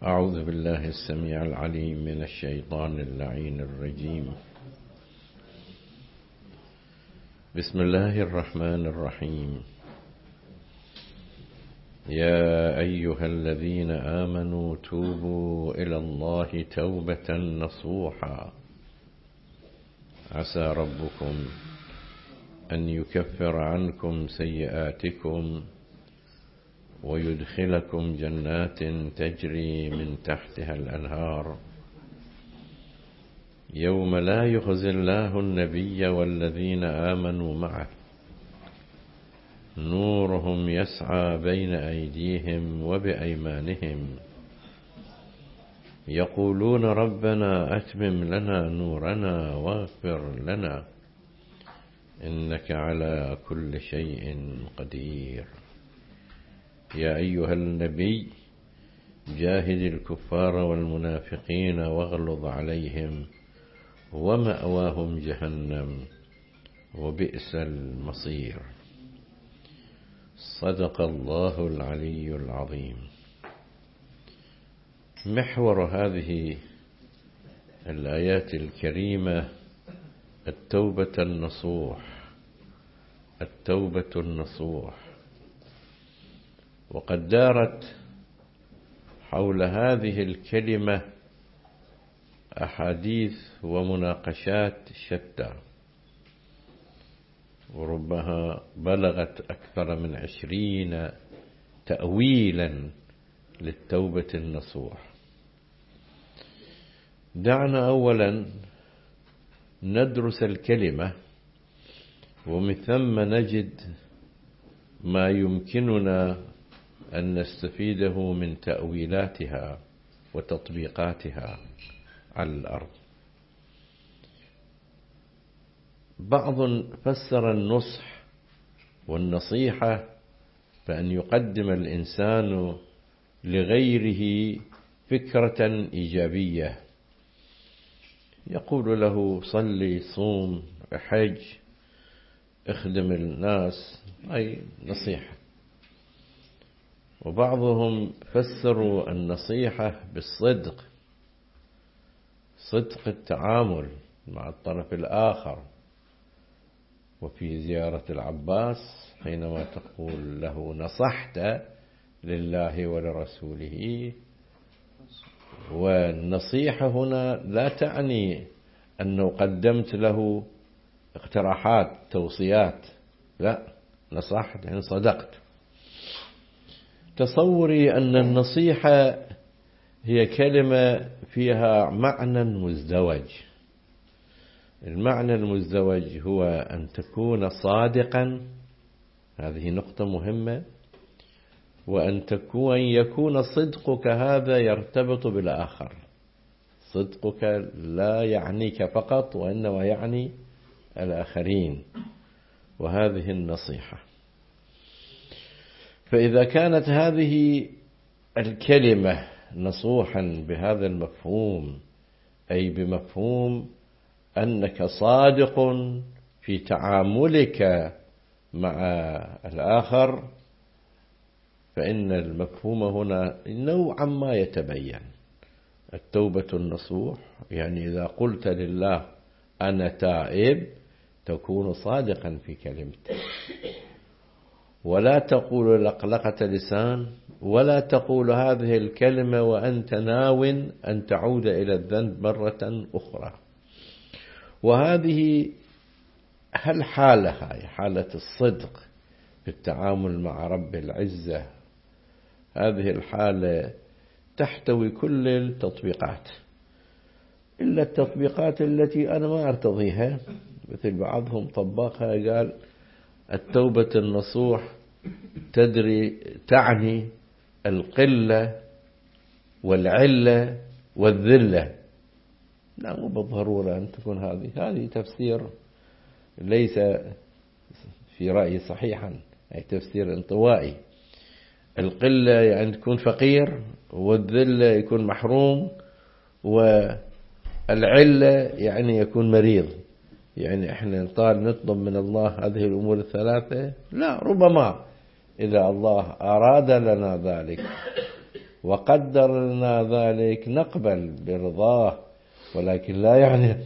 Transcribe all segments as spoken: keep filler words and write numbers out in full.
أعوذ بالله السميع العليم من الشيطان اللعين الرجيم. بسم الله الرحمن الرحيم. يا أيها الذين آمنوا توبوا إلى الله توبة نصوحا عسى ربكم أن يكفر عنكم سيئاتكم ويدخلكم جنات تجري من تحتها الأنهار يوم لا يخزي الله النبي والذين آمنوا معه نورهم يسعى بين أيديهم وبأيمانهم يقولون ربنا أتمم لنا نورنا واغفر لنا إنك على كل شيء قدير. يا أيها النبي جاهد الكفار والمنافقين واغلظ عليهم ومأواهم جهنم وبئس المصير. صدق الله العلي العظيم. محور هذه الآيات الكريمة التوبة النصوح، التوبة النصوح. وقد دارت حول هذه الكلمة أحاديث ومناقشات شتى، وربما بلغت أكثر من عشرين تأويلا للتوبة النصوح. دعنا أولا ندرس الكلمة ومن ثم نجد ما يمكننا أن نستفيده من تأويلاتها وتطبيقاتها على الأرض. بعض فسر النصح والنصيحة بأن يقدم الإنسان لغيره فكرة إيجابية، يقول له صلي صوم حج اخدم الناس، أي نصيحة. وبعضهم فسروا النصيحة بالصدق، صدق التعامل مع الطرف الآخر. وفي زيارة العباس حينما تقول له نصحت لله ولرسوله، والنصيحة هنا لا تعني أنه قدمت له اقتراحات توصيات، لا، نصحت يعني صدقت. تصوري أن النصيحة هي كلمة فيها معنى مزدوج. المعنى المزدوج هو أن تكون صادقا، هذه نقطة مهمة، وأن تكون يكون صدقك هذا يرتبط بالآخر. صدقك لا يعنيك فقط وإنما يعني الآخرين، وهذه النصيحة. فإذا كانت هذه الكلمة نصوحا بهذا المفهوم، أي بمفهوم أنك صادق في تعاملك مع الآخر، فإن المفهوم هنا نوعا ما يتبين. التوبة النصوح يعني إذا قلت لله أنا تائب تكون صادقا في كلمتك، ولا تقول لقلقة لسان، ولا تقول هذه الكلمة وأنت ناو أن تعود إلى الذنب مرة أخرى. وهذه هل حالة هاي حالة الصدق في التعامل مع رب العزة، هذه الحالة تحتوي كل التطبيقات إلا التطبيقات التي أنا ما أرتضيها. مثل بعضهم طبقها قال التوبة النصوح تدري تعني القلة والعلة والذلة. لا، مو بالضرورة أن تكون هذه هذه تفسير ليس في رأيي صحيحا، أي تفسير انطوائي. القلة يعني تكون فقير، والذلة يكون محروم، والعلة يعني يكون مريض. يعني احنا نطال نطلب من الله هذه الأمور الثلاثة؟ لا، ربما إذا الله أراد لنا ذلك وقدر لنا ذلك نقبل برضاه، ولكن لا يعني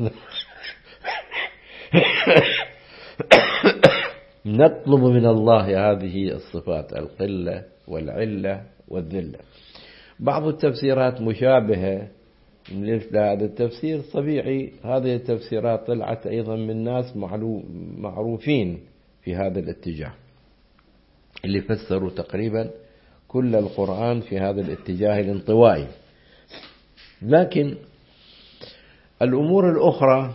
نطلب من الله هذه الصفات: القلة والعلة والذلة. بعض التفسيرات مشابهة لهذا التفسير طبيعي. هذه التفسيرات طلعت أيضا من ناس معروفين في هذا الاتجاه، اللي فسروا تقريبا كل القرآن في هذا الاتجاه الانطوائي. لكن الأمور الأخرى،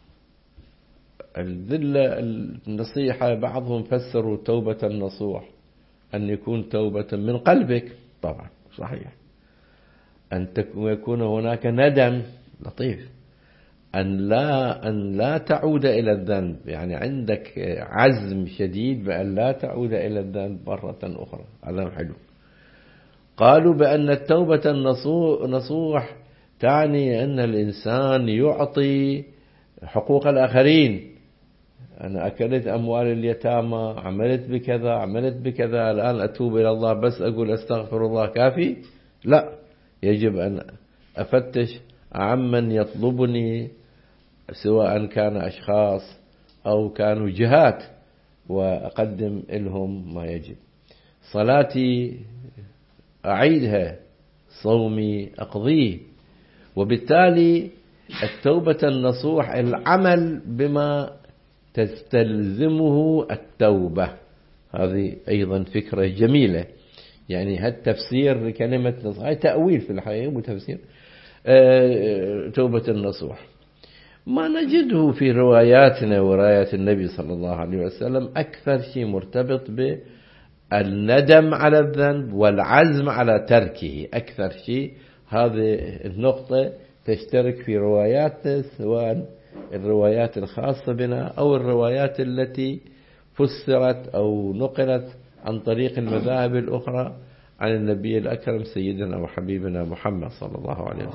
الذلة، النصيحة، بعضهم فسروا توبة النصوح أن يكون توبة من قلبك. طبعا صحيح. أن يكون هناك ندم لطيف، أن لا أن لا تعود إلى الذنب، يعني عندك عزم شديد بأن لا تعود إلى الذنب مرة أخرى. هذا حلو. قالوا بأن التوبة النصوح تعني أن الإنسان يعطي حقوق الآخرين. أنا أكلت أموال اليتامى، عملت بكذا عملت بكذا، الآن أتوب إلى الله بس أقول أستغفر الله كافي؟ لا، يجب أن أفتش عمن يطلبني، سواء كان أشخاص أو كانوا جهات، وأقدم لهم ما يجب. صلاتي أعيدها، صومي أقضيه. وبالتالي التوبة النصوح العمل بما تستلزمه التوبة. هذه أيضا فكرة جميلة. يعني هالتفسير لكلمة نصوح هي تأويل في الحقيقة وتفسير توبة النصوح. ما نجده في رواياتنا وروايات النبي صلى الله عليه وسلم أكثر شيء مرتبط بالندم على الذنب والعزم على تركه. أكثر شيء هذه النقطة تشترك في رواياتنا، سواء الروايات الخاصة بنا أو الروايات التي فسرت أو نقلت عن طريق المذاهب الأخرى عن النبي الأكرم سيدنا وحبيبنا محمد صلى الله عليه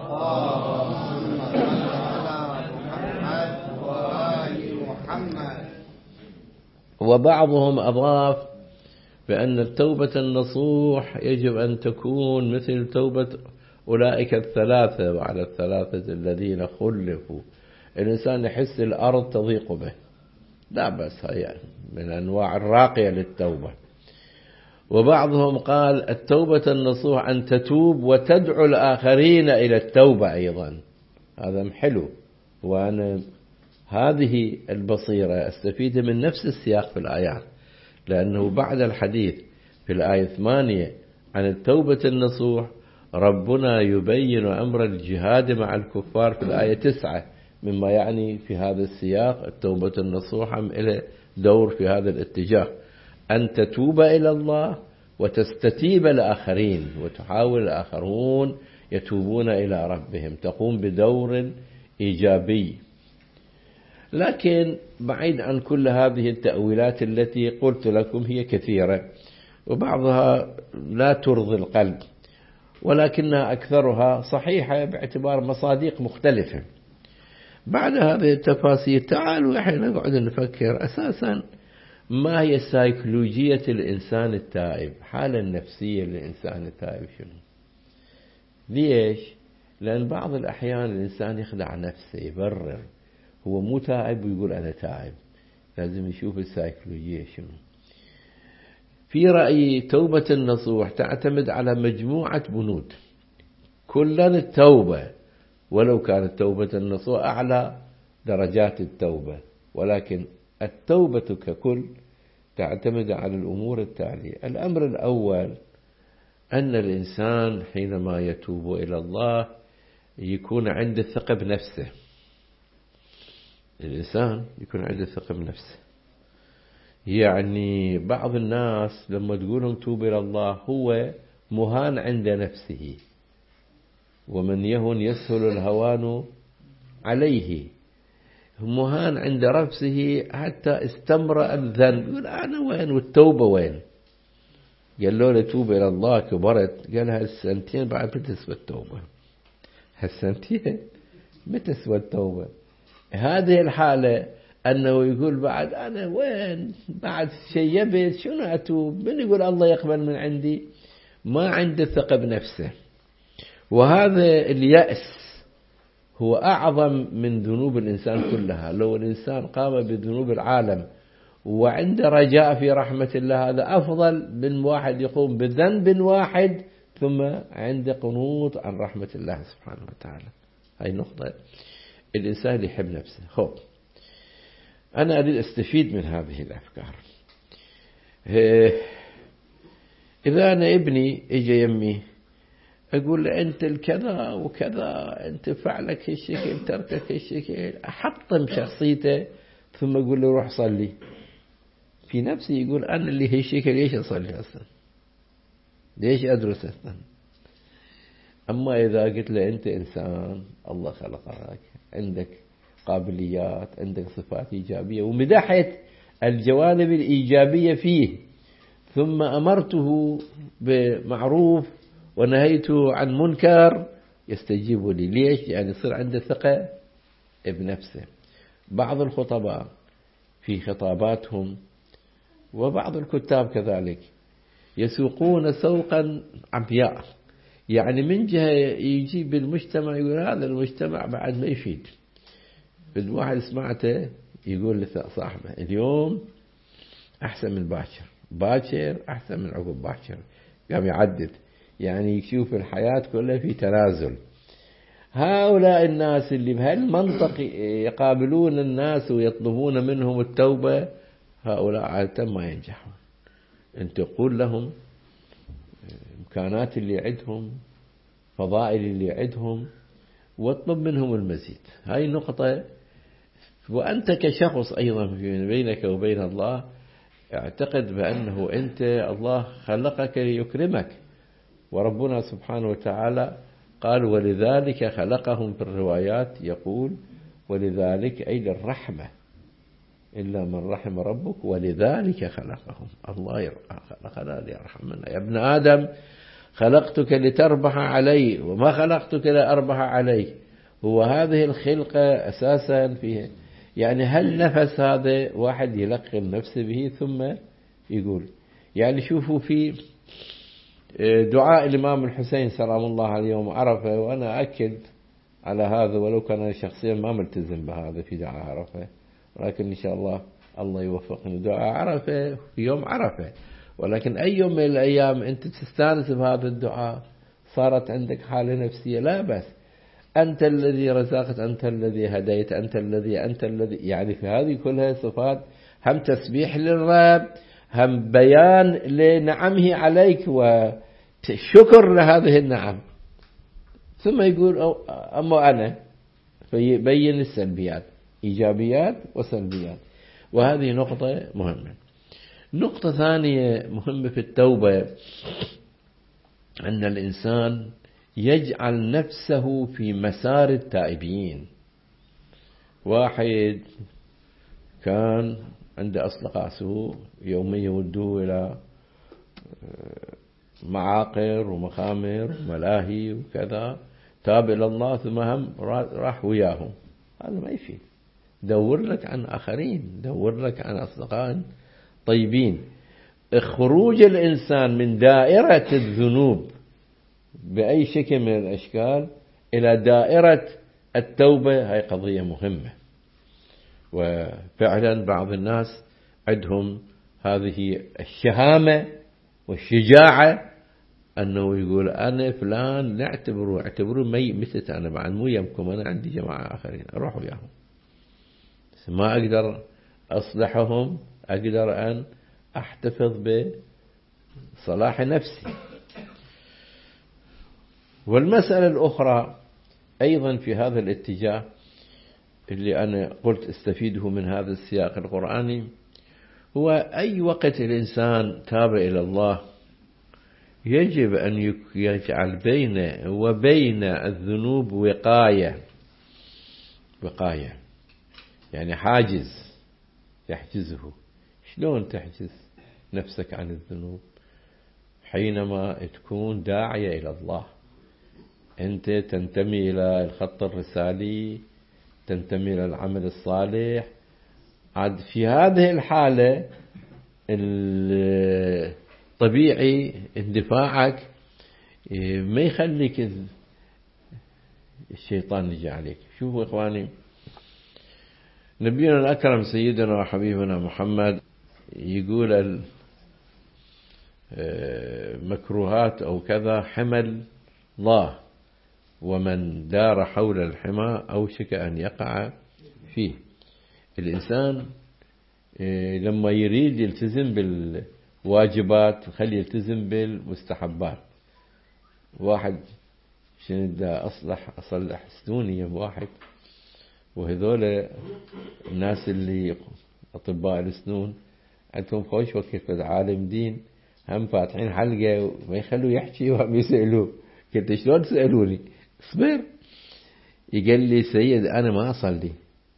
وسلم. وبعضهم أضاف بأن التوبة النصوح يجب أن تكون مثل توبة أولئك الثلاثة وعلى الثلاثة الذين خلفوا. الإنسان يحس الأرض تضيق به، لا بس هي من أنواع الراقية للتوبة. وبعضهم قال التوبة النصوح أن تتوب وتدعو الآخرين إلى التوبة أيضا. هذا حلو. وأنا هذه البصيرة أستفيد من نفس السياق في الآيات، لأنه بعد الحديث في الآية ثمانية عن التوبة النصوح ربنا يبين أمر الجهاد مع الكفار في الآية تسعة، مما يعني في هذا السياق التوبة النصوح إلى دور في هذا الاتجاه، أن تتوب إلى الله وتستتيب الآخرين وتحاول الآخرون يتوبون إلى ربهم، تقوم بدور إيجابي. لكن بعيد عن كل هذه التأويلات التي قلت لكم هي كثيرة وبعضها لا ترضي القلب، ولكنها أكثرها صحيحة باعتبار مصادق مختلفة. بعد هذه التفاصيل تعالوا احنا نقعد نفكر أساسا ما هي سيكولوجية الإنسان التائب، حالة النفسية للإنسان التائب شنو؟ ليش؟ لأن بعض الأحيان الإنسان يخدع نفسه، يبرر هو مو تائب ويقول أنا تائب. لازم يشوف السيكولوجية شنو. في رأيي توبة النصوح تعتمد على مجموعة بنود، كلا التوبة، ولو كانت توبة النصوح أعلى درجات التوبة، ولكن التوبة ككل تعتمد على الأمور التالية. الأمر الأول أن الإنسان حينما يتوب إلى الله يكون عنده ثقة بنفسه. الإنسان يكون عنده ثقة بنفسه. يعني بعض الناس لما تقولهم توب إلى الله هو مهان عند نفسه، ومن يهن يسهل الهوان عليه. مهان عند نفسه حتى استمر الذنب، يقول أنا وين والتوبة وين؟ قال له توب إلى الله كبرت، قال هالسنتين بعد بتسوى التوبة، هالسنتين بتسوى التوبة. هذه الحالة أنه يقول بعد أنا وين، بعد شيبت شنو أتوب، من يقول الله يقبل من عندي؟ ما عنده ثقة بنفسه. وهذا اليأس هو أعظم من ذنوب الإنسان كلها. لو الإنسان قام بذنوب العالم وعنده رجاء في رحمة الله هذا أفضل من واحد يقوم بذنب واحد ثم عنده قنوط عن رحمة الله سبحانه وتعالى. هاي نقطة الإنسان يحب نفسه. خب أنا أريد أستفيد من هذه الأفكار. إذا أنا ابني إجا يمي أقول له أنت الكذا وكذا، أنت فعلك هالشكل، تركك هالشكل، أحطم شخصيته ثم أقول له روح صلي. في نفسي يقول أنا اللي هالشكل ليش أصلي أصلا، ليش أدرس أصلا. أما إذا قلت له أنت إنسان الله خلقك، عندك قابليات، عندك صفات إيجابية، ومدحت الجوانب الإيجابية فيه، ثم أمرته بمعروف ونهيته عن منكر، يستجيب لي. ليش؟ يعني يصير عنده ثقة بنفسه. بعض الخطباء في خطاباتهم وبعض الكتاب كذلك يسوقون سوقا عمياء، يعني من جهة يجيب المجتمع يقول هذا المجتمع بعد ما يفيد. الواحد سمعته يقول لصاحبه اليوم أحسن من باكر، باكر أحسن من عقب باكر، قام يعدد، يعني يشوف الحياة كلها في تنازل. هؤلاء الناس اللي بهالمنطق يقابلون الناس ويطلبون منهم التوبة، هؤلاء عادة ما ينجحون. أنت تقول لهم إمكانات اللي عندهم، فضائل اللي عندهم، واطلب منهم المزيد. هاي نقطة. وأنت كشخص أيضا بينك وبين الله اعتقد بأنه أنت الله خلقك ليكرمك، وربنا سبحانه وتعالى قال ولذلك خلقهم. في الروايات يقول ولذلك أي للرحمة، إلا من رحم ربك ولذلك خلقهم. الله خلقنا ليرحمنا. يا ابن آدم خلقتك لتربح علي وما خلقتك لأربح علي. هو هذه الخلقة أساسا فيها، يعني هل نفس هذا واحد يلقن نفسه به ثم يقول. يعني شوفوا في دعاء الإمام الحسين سلام الله عليه يوم عرفة، وأنا أكد على هذا ولو كان شخصيا ما ملتزم بهذا في دعاء عرفة، ولكن إن شاء الله الله يوفقني. دعاء عرفة في يوم عرفة، ولكن أي يوم من الأيام أنت تستانس بهذا الدعاء، صارت عندك حالة نفسية لا بأس. أنت الذي رزقت، أنت الذي هديت، أنت الذي أنت الذي يعني في هذه كلها صفات، هم تسبيح للرب، هم بيان لنعمه عليك وشكر لهذه النعم. ثم يقول أما أنا، فيبين السلبيات، إيجابيات وسلبيات. وهذه نقطة مهمة. نقطة ثانية مهمة في التوبة أن الإنسان يجعل نفسه في مسار التائبين. واحد كان عنده أصدقاء سوء يوميا يودوه إلى معاقر ومخامر وملاهي وكذا، تاب إلى الله ثم هم راح وياهم. هذا ما يفيد. دور لك عن آخرين، دور لك عن أصدقاء طيبين. خروج الإنسان من دائرة الذنوب بأي شكل من الأشكال إلى دائرة التوبة هاي قضية مهمة. وفعلا بعض الناس عندهم هذه الشهامة والشجاعة أنه يقول أنا فلان نعتبره اعتبروه مي مثل أنا بعد مو يمكم، أنا عندي جماعة آخرين أروح وياهم، ما أقدر أصلحهم، أقدر أن أحتفظ بصلاح نفسي. والمسألة الأخرى أيضا في هذا الاتجاه اللي أنا قلت استفيده من هذا السياق القرآني، هو أي وقت الإنسان تاب إلى الله يجب أن يجعل بينه وبين الذنوب وقاية. وقاية يعني حاجز يحجزه. شلون تحجز نفسك عن الذنوب؟ حينما تكون داعية إلى الله، أنت تنتمي إلى الخط الرسالي، تنتمي إلى العمل الصالح. عاد في هذه الحالة الطبيعي اندفاعك ما يخليك الشيطان يجي عليك. شوفوا إخواني، نبينا الأكرم سيدنا وحبيبنا محمد يقول المكروهات أو كذا حمل الله، ومن دار حول الحمى أوشك أن يقع فيه. الإنسان لما يريد يلتزم بالواجبات خلي يلتزم بالمستحبات. واحد شنو دا أصلح أصلح سنوني واحد، وهذول الناس اللي أطباء السنون عندهم خوش وكيف عالم دين هم فاتحين حلقة وما يخلوا يحكي وهم يسألوه. قلت شلون تسألوني؟ اصبر. يقال لي سيد أنا ما أصلي.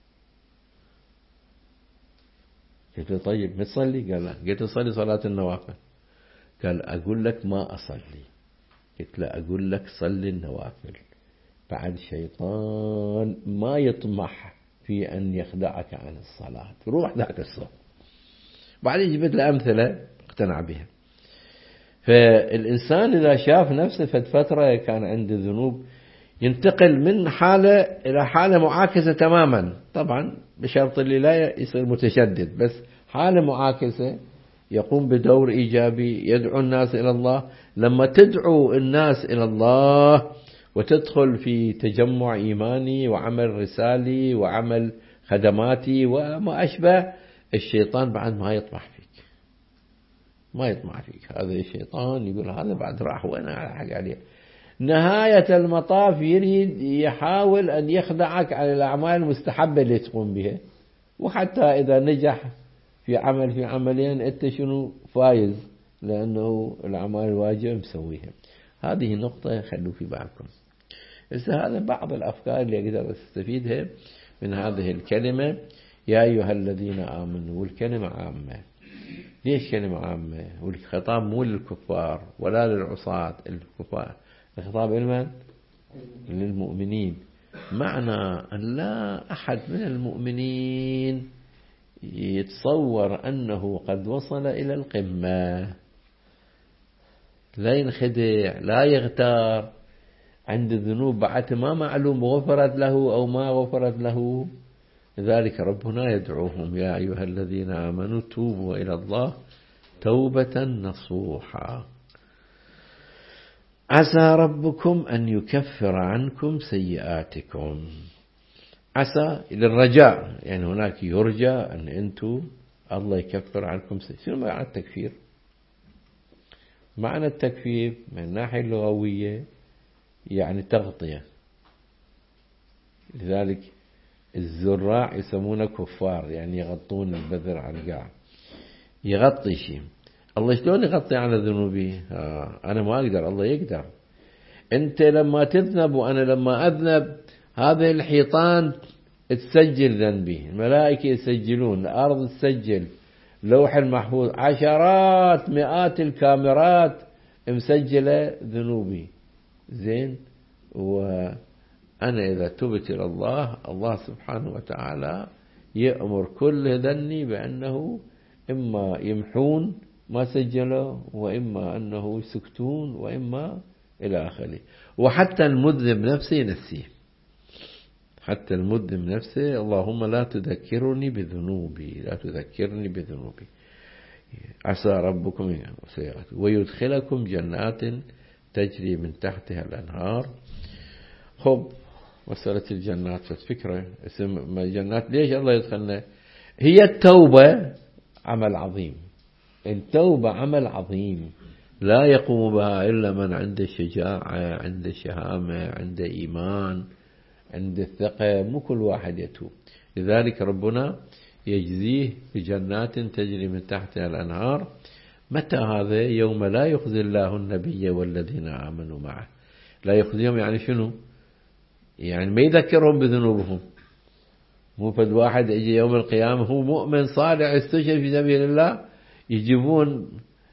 قلت له طيب ما تصلي؟ قال لا. قلت له صلي صلاة النوافل. قال أقول لك ما أصلي. قلت له أقول لك صلي النوافل. بعد شيطان ما يطمح في أن يخدعك عن الصلاة، روح ذاك الصف. بعدين جبت له أمثلة اقتنع بها. فالإنسان إذا شاف نفسه في فترة كان عنده ذنوب ينتقل من حالة إلى حالة معاكسة تماما، طبعا بشرط اللي لا يصير متشدد، بس حالة معاكسة يقوم بدور إيجابي يدعو الناس إلى الله. لما تدعو الناس إلى الله وتدخل في تجمع إيماني وعمل رسالي وعمل خدماتي وما أشبه، الشيطان بعد ما يطمح فيك، ما يطمع فيك. هذا الشيطان يقول هذا بعد راح وأنا حق عليه. نهاية المطاف يريد يحاول أن يخدعك على الأعمال المستحبة اللي تقوم بها، وحتى إذا نجح في عمل في عملين أنت شنو فايز، لأنه الأعمال الواجبة مسويها. هذه نقطة خلوا في بالكم. هذا بعض الأفكار اللي أقدر أستفيدها من هذه الكلمة يا أيها الذين آمنوا. والكلمة عامة. ليش كلمة عامة؟ والخطاب مو للكفار ولا للعصاة الكفار، الخطاب لمن؟ للمؤمنين. معنى أن لا أحد من المؤمنين يتصور أنه قد وصل إلى القمة، لا ينخدع، لا يغتار، عند الذنوب بعد ما معلوم غفرت له أو ما غفرت له. لذلك ربنا يدعوهم يا أيها الذين آمنوا توبوا إلى الله توبة نصوحا عسى ربكم أن يكفر عنكم سيئاتكم. عسى للرجاء، يعني هناك يرجى أن أنتم الله يكفر عنكم سيئاتكم. شنو معنى التكفير؟ معنى التكفير من الناحية اللغوية يعني تغطية. لذلك الزراع يسمونه كفار، يعني يغطون البذر عن القاع، يغطي شيء. الله شلون يغطي على ذنوبي؟ آه أنا ما أقدر، الله يقدر. أنت لما تذنب وأنا لما أذنب هذه الحيطان تسجل ذنبي، الملائكة يسجلون، الأرض تسجل، لوح المحفوظ، عشرات مئات الكاميرات مسجلة ذنوبي. زين، وأنا إذا تبت إلى الله، الله سبحانه وتعالى يأمر كل ذني بأنه إما يمحون ما سجله، وإما أنه يسكتون، وإما إلى آخره. وحتى المذنب نفسه ينسيه، حتى المذنب نفسه اللهم لا تذكرني بذنوبي، لا تذكرني بذنوبي. عسى ربكم ويدخلكم جنات تجري من تحتها الأنهار. خب مسألة الجنات فكرة، اسم الجنات ليش الله يدخلنا؟ هي التوبة عمل عظيم، التوبة عمل عظيم لا يقوم بها إلا من عنده شجاعة، عنده شهامة، عنده إيمان، عنده ثقة. مو كل واحد يتوب. لذلك ربنا يجزيه بجنات تجري من تحتها الأنهار. متى هذا؟ يوم لا يخزي الله النبي والذين آمنوا معه. لا يخزيهم يعني شنو؟ يعني ما يذكرهم بذنوبهم. مو فد واحد يجي يوم القيامة هو مؤمن صالح استشهد في سبيل الله، يجيبون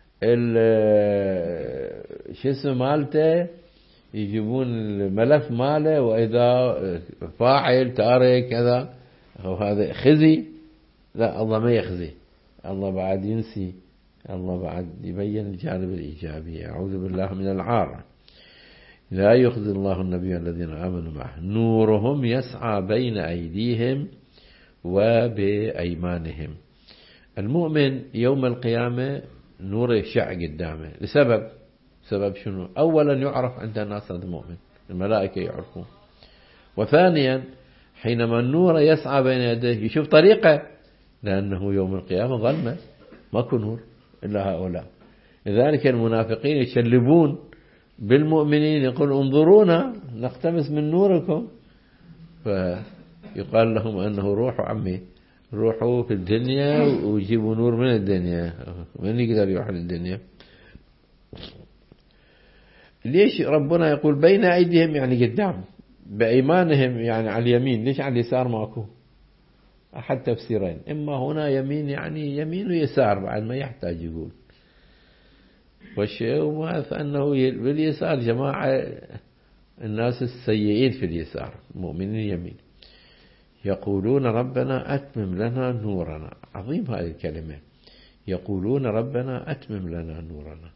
شو اسمه مالته، يجيبون الملف ماله، وإذا فاعل تارك كذا، وهذا خزي. لا، الله ما يخزي، الله بعد ينسي، الله بعد يبين الجانب الإيجابي. أعوذ بالله من العار. لا يخزي الله النبي الذين آمنوا معه نورهم يسعى بين أيديهم وبأيمانهم. المؤمن يوم القيامة نور يشع قدامه لسبب، سبب شنو؟ أولا يعرف عند الناس هذا المؤمن، الملائكة يعرفون. وثانيا حينما النور يسعى بين يديه يشوف طريقه، لأنه يوم القيامة ظلمة ماكو نور إلا هؤلاء. لذلك المنافقين يشلبون بالمؤمنين يقول انظرونا نقتبس من نوركم، فيقال لهم أنه روحوا عمي، روحوا في الدنيا ويجيبوا نور من الدنيا، من يقدر يروح للدنيا؟ ليش ربنا يقول بين أيديهم يعني قدام، بأيمانهم يعني على اليمين، ليش على اليسار ماكو؟ أحد تفسيرين، إما هنا يمين يعني يمين ويسار بعد ما يحتاج يقول، والشيء ما فأنه باليسار جماعة الناس السيئين في اليسار، المؤمنين يمين. يقولون ربنا أتمم لنا نورنا، عظيم هذه الكلمة، يقولون ربنا أتمم لنا نورنا،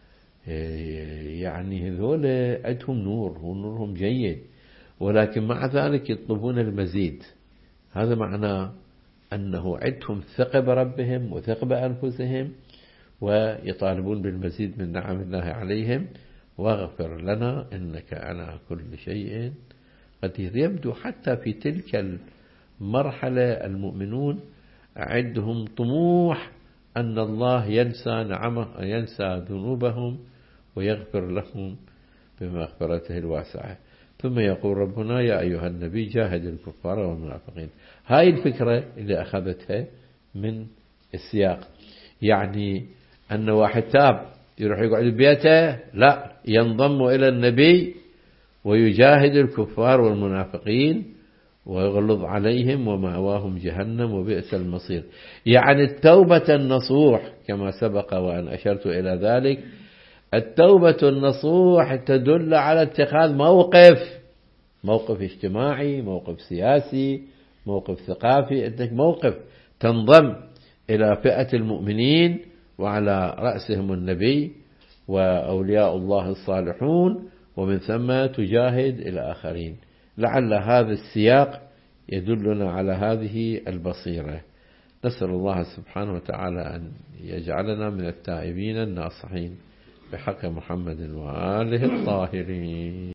يعني هذول عندهم نور ونورهم جيد، ولكن مع ذلك يطلبون المزيد. هذا معناه أنه عندهم ثقة بربهم وثقة بأنفسهم، ويطالبون بالمزيد من نعم الله عليهم. واغفر لنا إنك على كل شيء قدير. يبدو حتى في تلك المرحلة المؤمنون عندهم طموح أن الله ينسى نعمه، ينسى ذنوبهم ويغفر لهم بمغفرته الواسعة. ثم يقول ربنا يا أيها النبي جاهد الكفار والمنافقين. هاي الفكرة اللي أخذتها من السياق، يعني أن واحد تاب يروح يقعد ببيته، لا، ينضم إلى النبي ويجاهد الكفار والمنافقين ويغلظ عليهم ومأواهم جهنم وبئس المصير. يعني التوبة النصوح كما سبق وأن أشرت إلى ذلك، التوبة النصوح تدل على اتخاذ موقف، موقف اجتماعي، موقف سياسي، موقف ثقافي، عندك موقف تنضم إلى فئة المؤمنين وعلى رأسهم النبي وأولياء الله الصالحون، ومن ثم تجاهد إلى آخرين. لعل هذا السياق يدلنا على هذه البصيرة. نسأل الله سبحانه وتعالى أن يجعلنا من التائبين الناصحين بحق محمد وآله الطاهرين.